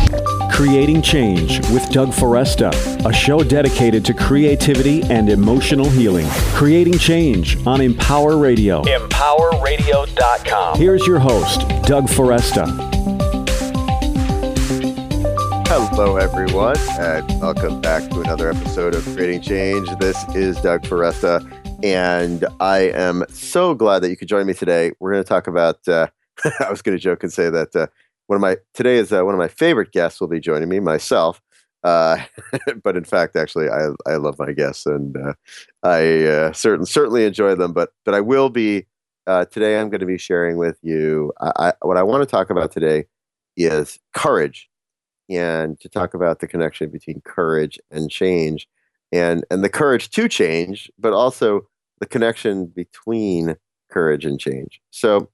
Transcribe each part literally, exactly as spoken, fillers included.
Creating Change with Doug Foresta, a show dedicated to creativity and emotional healing. Creating Change on Empower Radio. empower radio dot com. Here's your host, Doug Foresta. Hello, everyone, and welcome back to another episode of Creating Change. This is Doug Foresta, and I am so glad that you could join me today. We're going to talk about, uh, I was going to joke and say that uh, one of my, today is uh, one of my favorite guests will be joining me, myself, uh, but in fact, actually, I I love my guests, and uh, I uh, certain, certainly enjoy them, but, but I will be, uh, today I'm going to be sharing with you, I, I, what I want to talk about today is courage. And to talk about the connection between courage and change, and and the courage to change, but also the connection between courage and change. So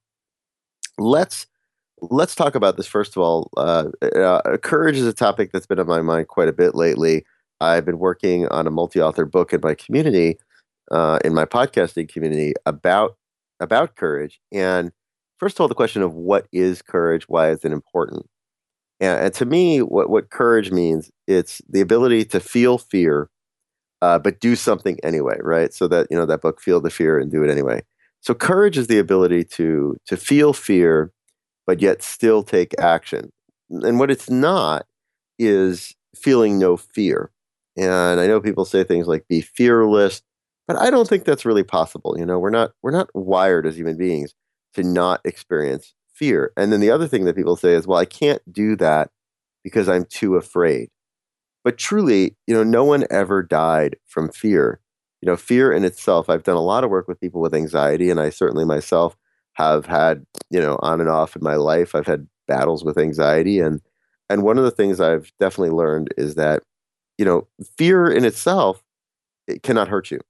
let's let's talk about this. First of all, uh, uh, courage is a topic that's been on my mind quite a bit lately. I've been working on a multi-author book in my community, uh, in my podcasting community, about about courage. And first of all, the question of what is courage? Why is it important? And, and to me, what, what courage means, it's the ability to feel fear, uh, but do something anyway, right? So that, you know, that book, Feel the Fear and Do It Anyway. So courage is the ability to to feel fear, but yet still take action. And what it's not is feeling no fear. And I know people say things like be fearless, but I don't think that's really possible. You know, we're not we're not wired as human beings to not experience fear. And then the other thing that people say is, well, I can't do that because I'm too afraid. But truly, you know, no one ever died from fear. You know, fear in itself, I've done a lot of work with people with anxiety, and I certainly myself have had, you know, on and off in my life, I've had battles with anxiety. And and one of the things I've definitely learned is that, you know, fear in itself, it cannot hurt you.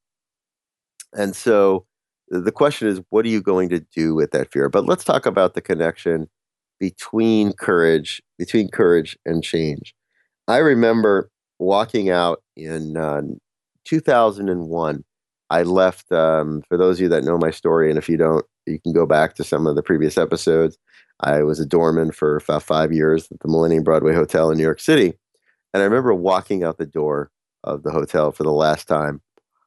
And so the question is, what are you going to do with that fear? But let's talk about the connection between courage, between courage and change. I remember walking out in uh, two thousand one. I left, um, for those of you that know my story, and if you don't, you can go back to some of the previous episodes. I was a doorman for about five years at the Millennium Broadway Hotel in New York City. And I remember walking out the door of the hotel for the last time.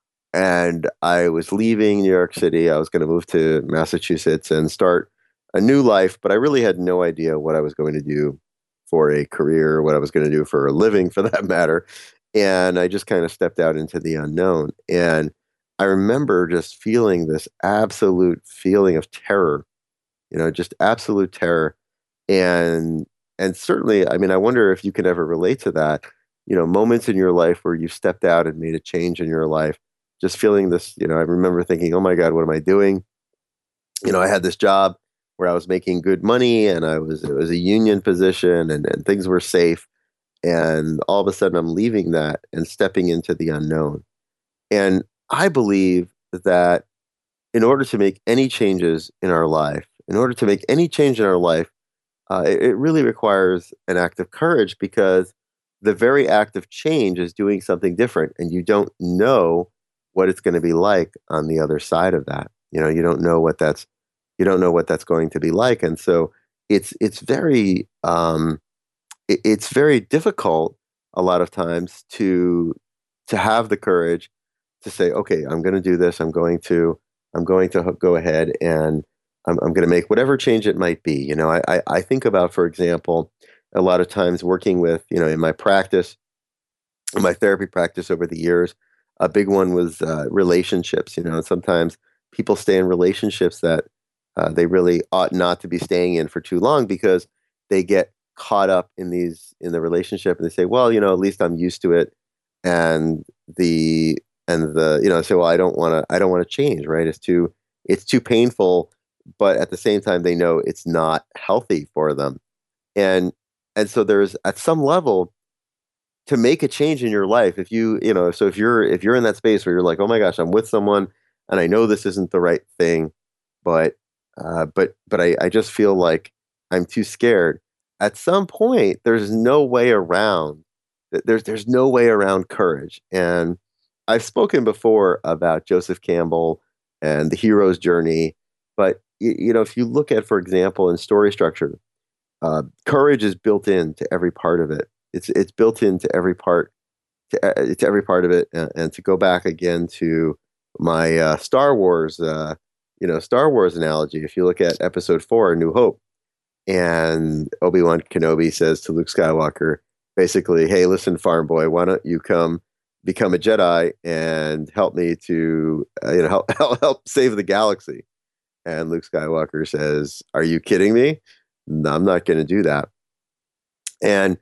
And I was leaving New York City. I was going to move to Massachusetts and start a new life, but I really had no idea what I was going to do for a career, what I was going to do for a living, for that matter. And I just kind of stepped out into the unknown. And I remember just feeling this absolute feeling of terror, you know, just absolute terror. And and certainly, I mean, I wonder if you can ever relate to that, you know, moments in your life where you stepped out and made a change in your life. Just feeling this, you know, I remember thinking, oh my God, what am I doing? You know, I had this job where I was making good money, and I was, it was a union position, and, and things were safe. And all of a sudden I'm leaving that and stepping into the unknown. And I believe that in order to make any changes in our life, in order to make any change in our life, uh, it, it really requires an act of courage, because the very act of change is doing something different, and you don't know what it's going to be like on the other side of that. You know, you don't know what that's, you don't know what that's going to be like. And so it's, it's very, um, it, it's very difficult a lot of times to, to have the courage to say, okay, I'm going to do this. I'm going to, I'm going to go ahead and I'm, I'm going to make whatever change it might be. You know, I, I, I think about, for example, a lot of times working with, you know, in my practice, in my therapy practice over the years, a big one was uh, relationships. You know, sometimes people stay in relationships that uh, they really ought not to be staying in for too long, because they get caught up in these in the relationship, and they say, well, you know, at least I'm used to it, and the and the you know, say, well, I don't want to I don't want to change, right? It's too it's too painful, but at the same time, they know it's not healthy for them, and and so there's at some level, to make a change in your life, if you, you know, so if you're, if you're in that space where you're like, oh my gosh, I'm with someone and I know this isn't the right thing, but, uh, but, but I, I just feel like I'm too scared. At some point, there's no way around, there's, there's no way around courage. And I've spoken before about Joseph Campbell and the hero's journey, but you, you know, if you look at, for example, in story structure, uh, courage is built into every part of it. It's it's built into every part to, uh, to every part of it. And, and to go back again to my uh, Star Wars, uh, you know, Star Wars analogy. If you look at Episode Four, A New Hope, and Obi-Wan Kenobi says to Luke Skywalker, basically, "Hey, listen, farm boy, why don't you come become a Jedi and help me to, uh, you know, help, help help save the galaxy?" And Luke Skywalker says, "Are you kidding me? No, I'm not going to do that." And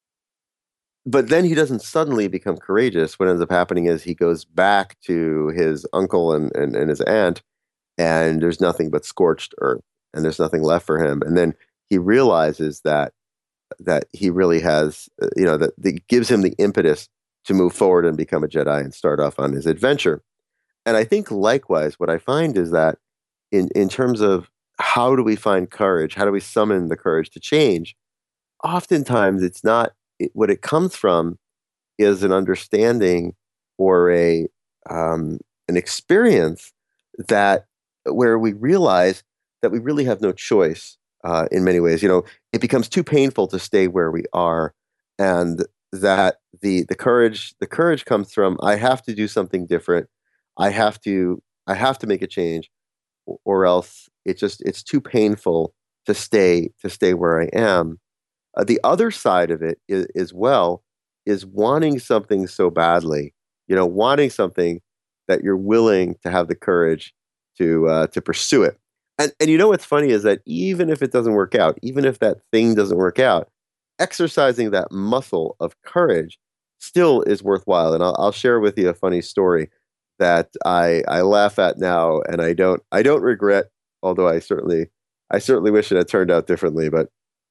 but then he doesn't suddenly become courageous. What ends up happening is he goes back to his uncle and, and, and his aunt, and there's nothing but scorched earth, and there's nothing left for him. And then he realizes that that he really has, uh, you know, that, that gives him the impetus to move forward and become a Jedi and start off on his adventure. And I think likewise, what I find is that in, in terms of how do we find courage, how do we summon the courage to change, oftentimes it's not, it, what it comes from is an understanding or a um, an experience that where we realize that we really have no choice uh, in many ways. You know, it becomes too painful to stay where we are, and that the the courage the courage comes from, I have to do something different. I have to I have to make a change, or else it just it's too painful to stay to stay where I am. Uh, the other side of it is, as well, is wanting something so badly, you know, wanting something that you're willing to have the courage to uh, to pursue it. And and you know what's funny is that even if it doesn't work out, even if that thing doesn't work out, exercising that muscle of courage still is worthwhile. And I'll, I'll share with you a funny story that I I laugh at now, and I don't I don't regret, although I certainly I certainly wish it had turned out differently. But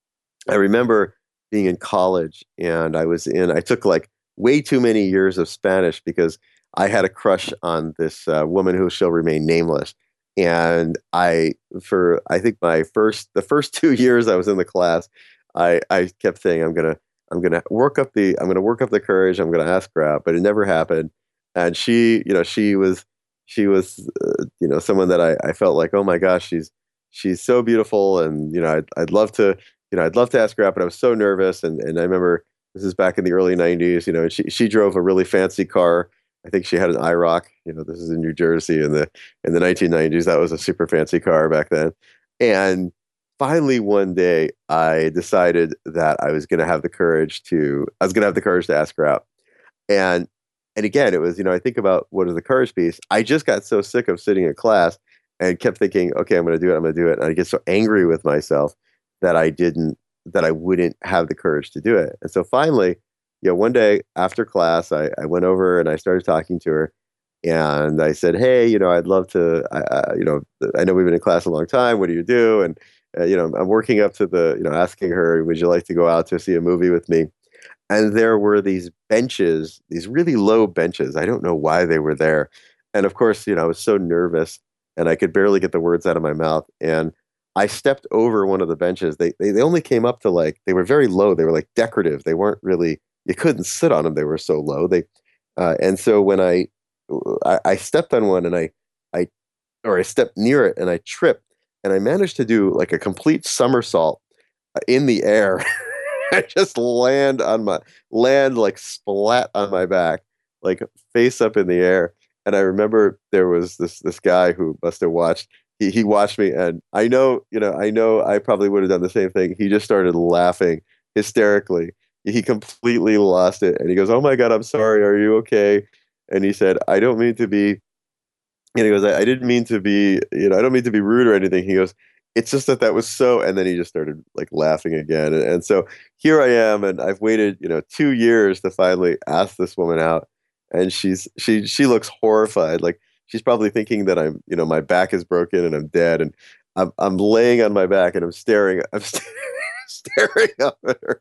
I remember being in college, and I was in, I took like way too many years of Spanish because I had a crush on this uh, woman who shall remain nameless. And I, for, I think my first, the first two years I was in the class, I, I kept saying, I'm going to, I'm going to work up the, I'm going to work up the courage. I'm going to ask her out, but it never happened. And she, you know, she was, she was, uh, you know, someone that I, I felt like, oh my gosh, she's, she's so beautiful. And, you know, I'd, I'd love to, you know, I'd love to ask her out, but I was so nervous. And, and I remember this is back in the early nineties, you know, and she, she drove a really fancy car. I think she had an I ROC, you know, this is in New Jersey in the, in the nineteen nineties. That was a super fancy car back then. And finally, one day I decided that I was going to have the courage to, I was going to have the courage to ask her out. And, and again, it was, you know, I think about what is the courage piece. I just got so sick of sitting in class and kept thinking, okay, I'm going to do it. I'm going to do it. And I get so angry with myself that I didn't, that I wouldn't have the courage to do it. And so finally, you know, one day after class, I, I went over and I started talking to her, and I said, hey, you know, I'd love to, uh, you know, I know we've been in class a long time. What do you do? And, uh, you know, I'm working up to the, you know, asking her, would you like to go out to see a movie with me? And there were these benches, these really low benches. I don't know why they were there. And of course, you know, I was so nervous and I could barely get the words out of my mouth. And I stepped over one of the benches. They, they they only came up to like, they were very low. They were like decorative. They weren't really, you couldn't sit on them. They were so low. They, uh, and so when I, I, I stepped on one and I, I, or I stepped near it and I tripped, and I managed to do like a complete somersault in the air. I just land on my, land like splat on my back, like face up in the air. And I remember there was this, this guy who must have watched, He, he watched me, and I know, you know, I know I probably would have done the same thing. He just started laughing hysterically. He completely lost it. And he goes, oh my God, I'm sorry. Are you okay? And he said, I don't mean to be, and he goes, I, I didn't mean to be, you know, I don't mean to be rude or anything. He goes, it's just that that was so, and then he just started like laughing again. And, and so here I am, and I've waited, you know, two years to finally ask this woman out. And she's, she, she looks horrified. Like, she's probably thinking that I'm, you know, my back is broken and I'm dead, and I'm I'm laying on my back and I'm staring, I'm st- staring up at her,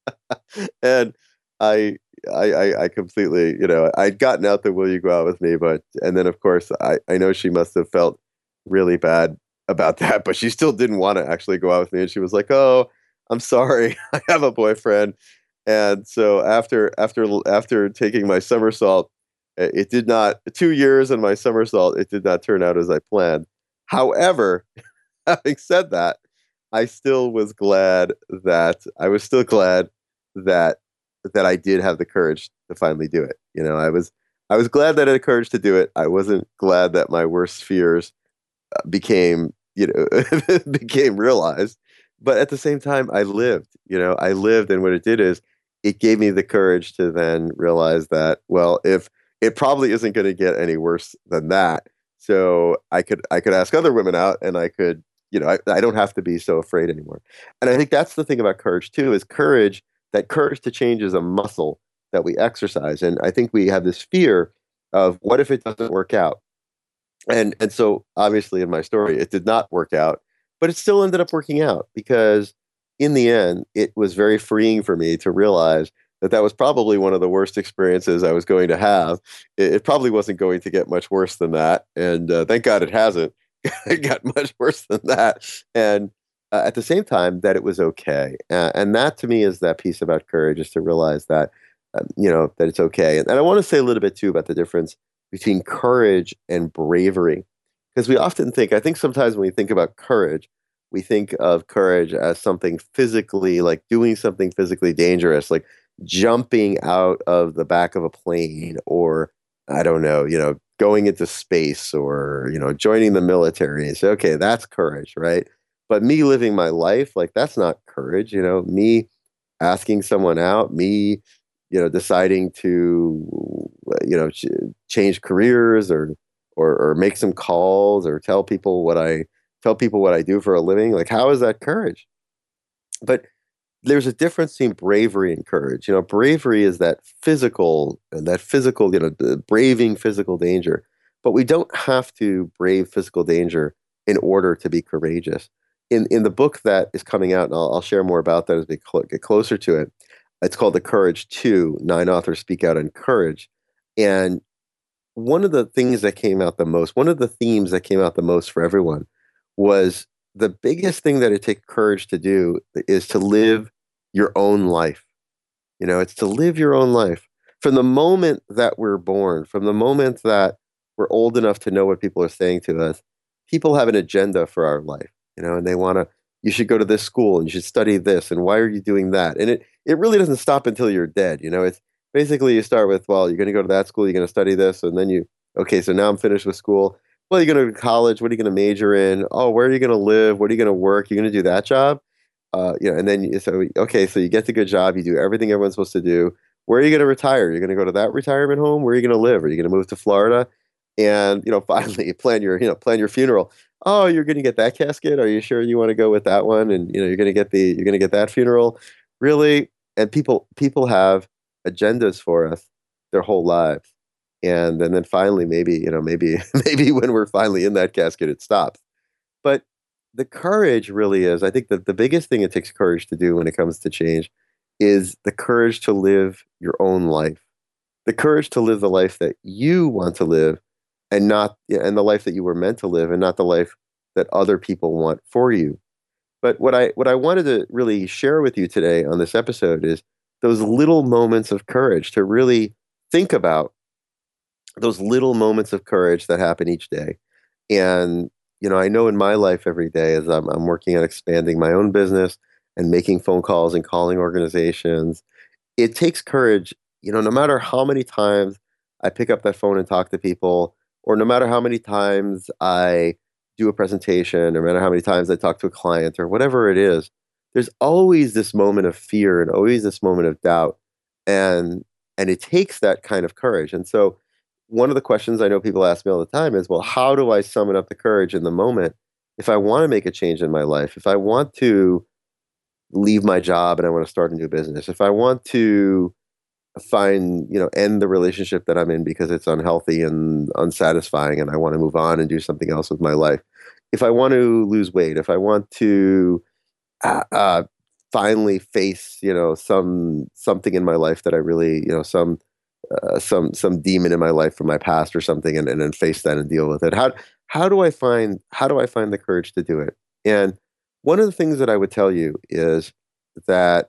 and I, I I I completely, you know, I'd gotten out the will you go out with me, but and then of course I I know she must have felt really bad about that, but she still didn't want to actually go out with me, and she was like, oh, I'm sorry, I have a boyfriend. And so after after after taking my somersault, it did not, two years in my somersault, it did not turn out as I planned. However, having said that, I still was glad that I was still glad that that I did have the courage to finally do it. You know, I was I was glad that I had the courage to do it. I wasn't glad that my worst fears uh, became, you know, became realized. But at the same time, I lived. You know, I lived, and what it did is it gave me the courage to then realize that, well, if it probably isn't going to get any worse than that, so I could I could ask other women out, and I could, you know, I, I don't have to be so afraid anymore. And I think that's the thing about courage too, is courage, that courage to change is a muscle that we exercise. And I think we have this fear of what if it doesn't work out? And and so obviously in my story, it did not work out, but it still ended up working out because in the end, it was very freeing for me to realize that that was probably one of the worst experiences I was going to have. It, it probably wasn't going to get much worse than that. And uh, thank God it hasn't. It got much worse than that. And uh, at the same time, that it was okay. Uh, and that to me is that piece about courage, is to realize that, um, you know, that it's okay. And, and I want to say a little bit too about the difference between courage and bravery. Because we often think, I think sometimes when we think about courage, we think of courage as something physically, like doing something physically dangerous, like jumping out of the back of a plane, or I don't know, you know, going into space, or, you know, joining the military. And say, okay, that's courage, right? But me living my life, like that's not courage, you know, me asking someone out, me, you know, deciding to, you know, ch- change careers, or, or, or make some calls, or tell people what I, tell people what I do for a living. Like, how is that courage? But there's a difference between bravery and courage. You know, bravery is that physical, that physical, you know, the braving physical danger. But we don't have to brave physical danger in order to be courageous. In in the book that is coming out, and I'll, I'll share more about that as we cl- get closer to it. It's called The Courage Two. Nine authors speak out on courage, and one of the things that came out the most, one of the themes that came out the most for everyone was the biggest thing that it takes courage to do is to live your own life. You know, it's to live your own life. From the moment that we're born, from the moment that we're old enough to know what people are saying to us, people have an agenda for our life, you know, and they want to, you should go to this school and you should study this. And why are you doing that? And it, it really doesn't stop until you're dead. You know, it's basically you start with, well, you're going to go to that school, you're going to study this. And then you, okay, so now I'm finished with school. Well, you're going to college. What are you going to major in? Oh, where are you going to live? What are you going to work? You're going to do that job? Uh, you know, and then you, so okay, so you get the good job, you do everything everyone's supposed to do. Where are you going to retire? You're going to go to that retirement home. Where are you going to live? Are you going to move to Florida? And you know, finally, you plan your you know plan your funeral. Oh, you're going to get that casket. Are you sure you want to go with that one? And you know, you're going to get the you're going to get that funeral, really? And people people have agendas for us their whole lives, and and then finally, maybe you know, maybe maybe when we're finally in that casket, it stops. But the courage really is, I think that the biggest thing it takes courage to do when it comes to change is the courage to live your own life. The courage to live the life that you want to live, and not yeah, and the life that you were meant to live, and not the life that other people want for you. But what I what I wanted to really share with you today on this episode is those little moments of courage, to really think about those little moments of courage that happen each day. And, you know, I know in my life every day as I'm, I'm working on expanding my own business and making phone calls and calling organizations, it takes courage, you know, no matter how many times I pick up that phone and talk to people, or no matter how many times I do a presentation, or no matter how many times I talk to a client, or whatever it is, there's always this moment of fear and always this moment of doubt. And and it takes that kind of courage. And so one of the questions I know people ask me all the time is, well, how do I summon up the courage in the moment if I want to make a change in my life? If I want to leave my job and I want to start a new business, if I want to find, you know, end the relationship that I'm in because it's unhealthy and unsatisfying and I want to move on and do something else with my life, if I want to lose weight, if I want to uh, uh, finally face, you know, some something in my life that I really, you know, some uh, some some demon in my life from my past or something, and, and then face that and deal with it. How how do I find how do I find the courage to do it? And one of the things that I would tell you is that,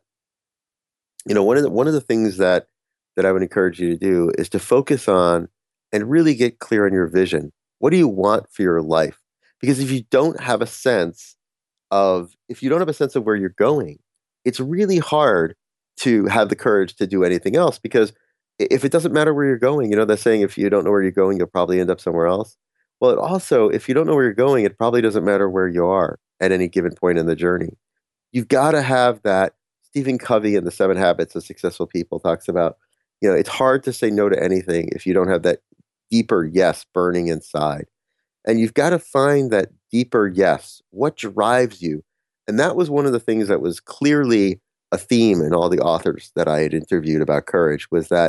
you know, one of the one of the things that that I would encourage you to do is to focus on and really get clear on your vision. What do you want for your life? Because if you don't have a sense of if you don't have a sense of where you're going, it's really hard to have the courage to do anything else because if it doesn't matter where you're going, you know, they're saying if you don't know where you're going, you'll probably end up somewhere else. Well, it also, if you don't know where you're going, it probably doesn't matter where you are at any given point in the journey. You've got to have that. Stephen Covey in The Seven Habits of Successful People talks about, you know, it's hard to say no to anything if you don't have that deeper yes burning inside. And you've got to find that deeper yes. What drives you? And that was one of the things that was clearly a theme in all the authors that I had interviewed about courage was that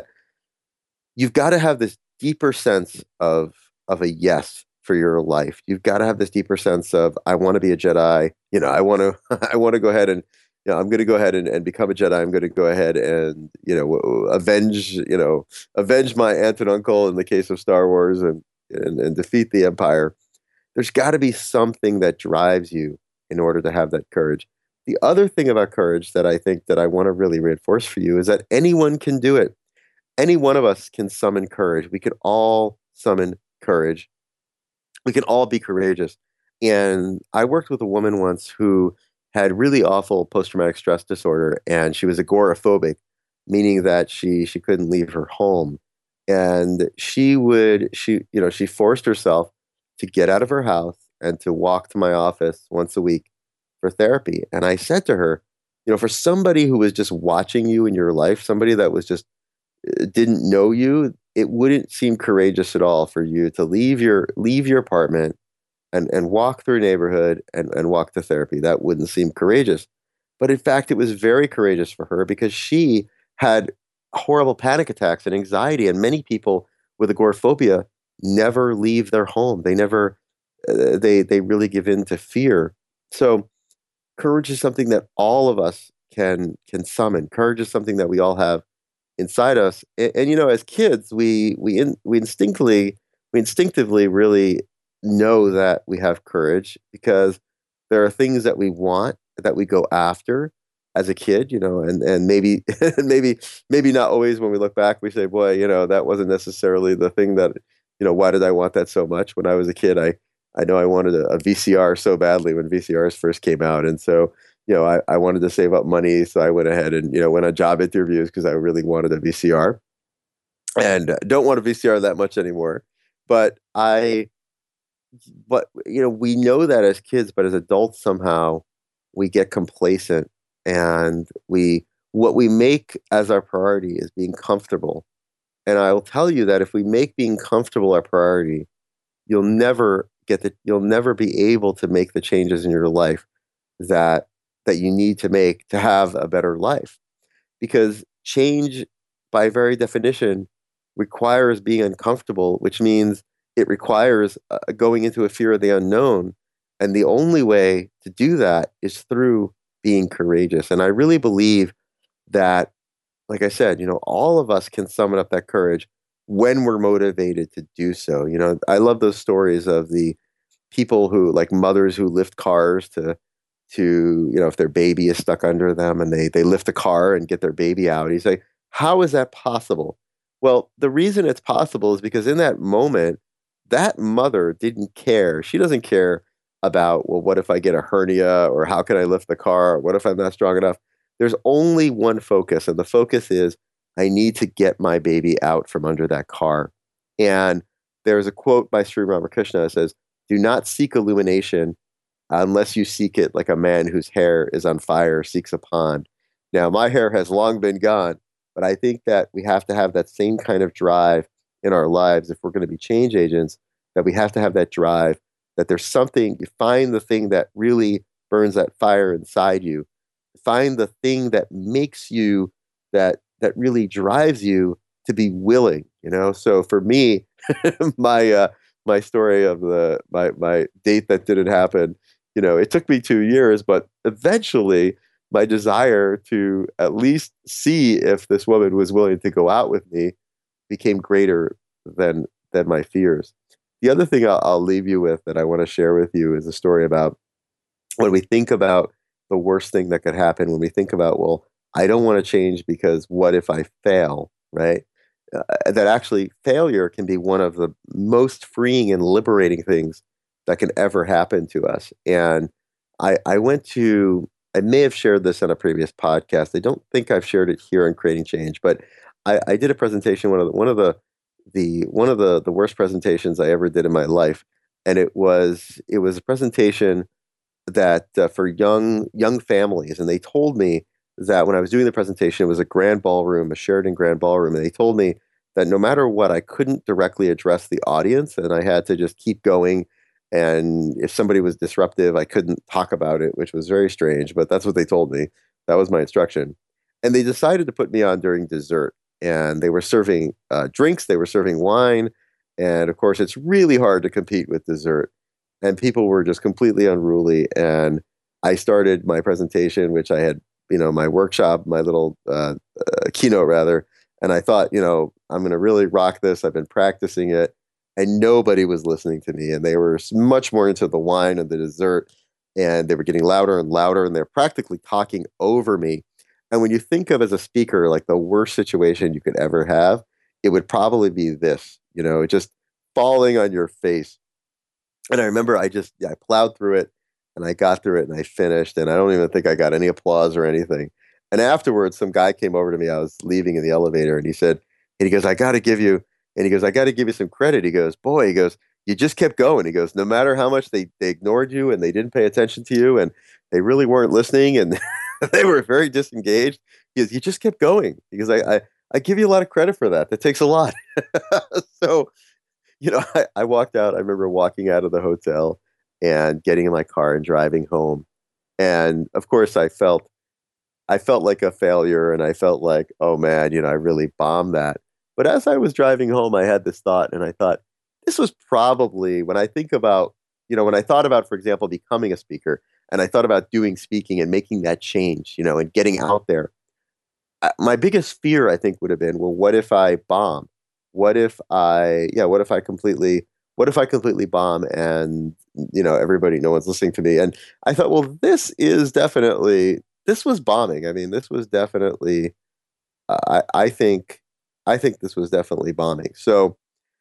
you've got to have this deeper sense of of a yes for your life. You've got to have this deeper sense of I want to be a Jedi. You know, I want to I want to go ahead and you know, I'm going to go ahead and, and become a Jedi. I'm going to go ahead and you know avenge you know avenge my aunt and uncle in the case of Star Wars and and, and defeat the Empire. There's got to be something that drives you in order to have that courage. The other thing about courage that I think that I want to really reinforce for you is that anyone can do it. Any one of us can summon courage. We can all summon courage. We can all be courageous. And I worked with a woman once who had really awful post-traumatic stress disorder, and she was agoraphobic, meaning that she she couldn't leave her home. And she would she you know she forced herself to get out of her house and to walk to my office once a week for therapy. And I said to her, you know, for somebody who was just watching you in your life, somebody that was just didn't know you, it wouldn't seem courageous at all for you to leave your leave your apartment and, and walk through a neighborhood and, and walk to therapy. That wouldn't seem courageous. But in fact, it was very courageous for her because she had horrible panic attacks and anxiety. And many people with agoraphobia never leave their home. They never, uh, they, they really give in to fear. So courage is something that all of us can, can summon. Courage is something that we all have inside us. And, and you know, as kids, we, we, in, we instinctively, we instinctively really know that we have courage because there are things that we want that we go after as a kid, you know, and, and maybe, maybe, maybe not always when we look back, we say, boy, you know, that wasn't necessarily the thing that, you know, why did I want that so much? When I was a kid, I, I know I wanted a, a V C R so badly when V C Rs first came out. And so, you know, I, I wanted to save up money. So I went ahead and, you know, went on job interviews because I really wanted a V C R and don't want a V C R that much anymore. But I, but, you know, we know that as kids, but as adults, somehow we get complacent and we, what we make as our priority is being comfortable. And I will tell you that if we make being comfortable our priority, you'll never get the, you'll never be able to make the changes in your life that, that you need to make to have a better life. Because change, by very definition, requires being uncomfortable, which means it requires uh, going into a fear of the unknown. And the only way to do that is through being courageous. And I really believe that, like I said, you know, all of us can summon up that courage when we're motivated to do so. You know, I love those stories of the people who, like mothers who lift cars to, to, you know, if their baby is stuck under them and they, they lift the car and get their baby out. He's like, how is that possible? Well, the reason it's possible is because in that moment, that mother didn't care. She doesn't care about, well, what if I get a hernia or how can I lift the car? Or what if I'm not strong enough? There's only one focus, and the focus is I need to get my baby out from under that car. And there's a quote by Sri Ramakrishna that says, do not seek illumination unless you seek it like a man whose hair is on fire seeks a pond. Now, my hair has long been gone, but I think that we have to have that same kind of drive in our lives if we're going to be change agents, that we have to have that drive, that there's something, you find the thing that really burns that fire inside you. Find the thing that makes you, that that really drives you to be willing, you know? So for me, my uh, my story of the my my date that didn't happen, you know, it took me two years, but eventually my desire to at least see if this woman was willing to go out with me became greater than than my fears. The other thing I'll, I'll leave you with that I want to share with you is a story about when we think about the worst thing that could happen, when we think about, well, I don't want to change because what if I fail, right? Uh, that actually failure can be one of the most freeing and liberating things that can ever happen to us. And I, I went to, I may have shared this on a previous podcast. I don't think I've shared it here on Creating Change, but I, I did a presentation, one of the, one of the, the, one of the, the worst presentations I ever did in my life. And it was, it was a presentation that uh, for young, young families. And they told me that when I was doing the presentation, it was a grand ballroom, a Sheraton grand ballroom. And they told me that no matter what, I couldn't directly address the audience and I had to just keep going. And if somebody was disruptive, I couldn't talk about it, which was very strange, but that's what they told me. That was my instruction. And they decided to put me on during dessert. And they were serving uh, drinks, they were serving wine. And of course, it's really hard to compete with dessert. And people were just completely unruly. And I started my presentation, which I had, you know, my workshop, my little uh, uh, keynote rather. And I thought, you know, I'm going to really rock this. I've been practicing it. And nobody was listening to me. And they were much more into the wine and the dessert. And they were getting louder and louder. And they're practically talking over me. And when you think of as a speaker, like the worst situation you could ever have, it would probably be this, you know, just falling on your face. And I remember I just, yeah, I plowed through it and I got through it and I finished. And I don't even think I got any applause or anything. And afterwards, some guy came over to me. I was leaving in the elevator and he said, and he goes, I got to give you, and he goes, I got to give you some credit. He goes, boy, he goes, you just kept going. He goes, no matter how much they, they ignored you and they didn't pay attention to you and they really weren't listening and they were very disengaged. He goes, you just kept going. He goes, I, I, I give you a lot of credit for that. That takes a lot. So, you know, I, I walked out. I remember walking out of the hotel and getting in my car and driving home. And of course, I felt, I felt like a failure, and I felt like, oh man, you know, I really bombed that. But as I was driving home, I had this thought, and I thought, this was probably when I think about, you know, when I thought about, for example, becoming a speaker, and I thought about doing speaking and making that change, you know, and getting out there. uh, My biggest fear, I think, would have been, well, what if I bomb? What if I, yeah, what if I completely, what if I completely bomb and, you know, everybody, no one's listening to me? And I thought, well, this is definitely, this was bombing. I mean, this was definitely, uh, I, I think, I think this was definitely bombing. So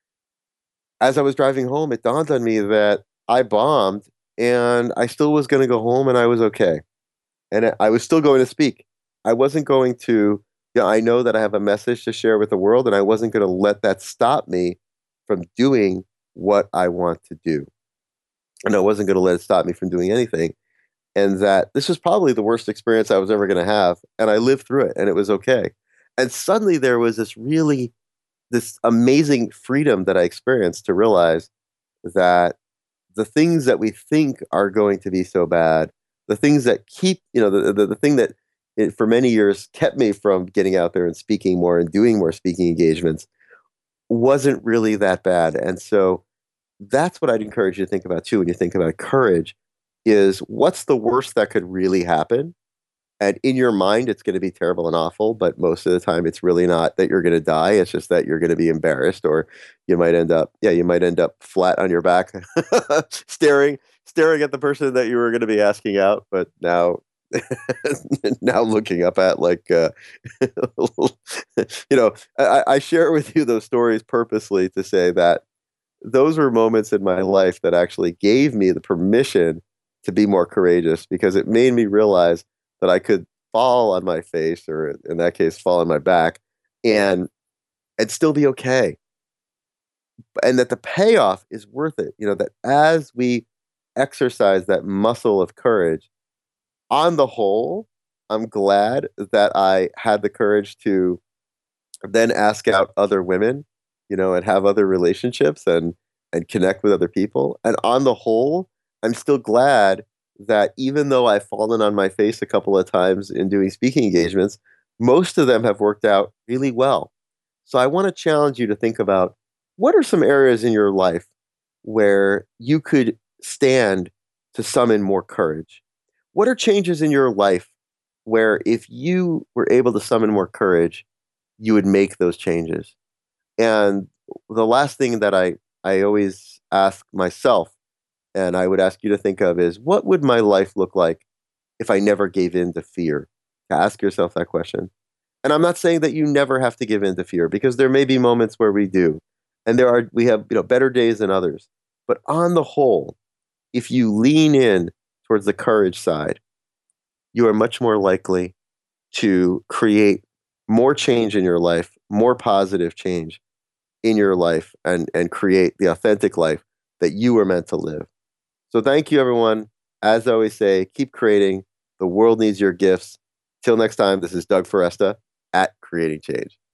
as I was driving home, it dawned on me that I bombed and I still was going to go home and I was okay. And I I was still going to speak. I wasn't going to, you know, I know that I have a message to share with the world, and I wasn't going to let that stop me from doing what I want to do. And I wasn't going to let it stop me from doing anything. And that this was probably the worst experience I was ever going to have. And I lived through it, and it was okay. And suddenly there was this really, this amazing freedom that I experienced to realize that the things that we think are going to be so bad, the things that keep, you know, the, the, the thing that it, for many years kept me from getting out there and speaking more and doing more speaking engagements wasn't really that bad. And so that's what I'd encourage you to think about too when you think about courage is what's the worst that could really happen? And in your mind, it's going to be terrible and awful, but most of the time it's really not that you're going to die. It's just that you're going to be embarrassed, or you might end up, yeah, you might end up flat on your back, staring, staring at the person that you were going to be asking out, but now, now looking up at like, uh, you know, I, I share with you those stories purposely to say that those were moments in my life that actually gave me the permission to be more courageous because it made me realize that I could fall on my face, or in that case, fall on my back, and and still be okay. And that the payoff is worth it. You know, that as we exercise that muscle of courage, on the whole, I'm glad that I had the courage to then ask out other women, you know, and have other relationships and and connect with other people. And on the whole, I'm still glad that even though I've fallen on my face a couple of times in doing speaking engagements, most of them have worked out really well. So I want to challenge you to think about what are some areas in your life where you could stand to summon more courage? What are changes in your life where if you were able to summon more courage, you would make those changes? And the last thing that I, I always ask myself, and I would ask you to think of is, what would my life look like if I never gave in to fear? Ask yourself that question. And I'm not saying that you never have to give in to fear, because there may be moments where we do. And there are, we have, you know, better days than others. But on the whole, if you lean in towards the courage side, you are much more likely to create more change in your life, more positive change in your life, and, and create the authentic life that you were meant to live. So thank you, everyone. As I always say, keep creating. The world needs your gifts. Till next time, this is Doug Foresta at Creating Change.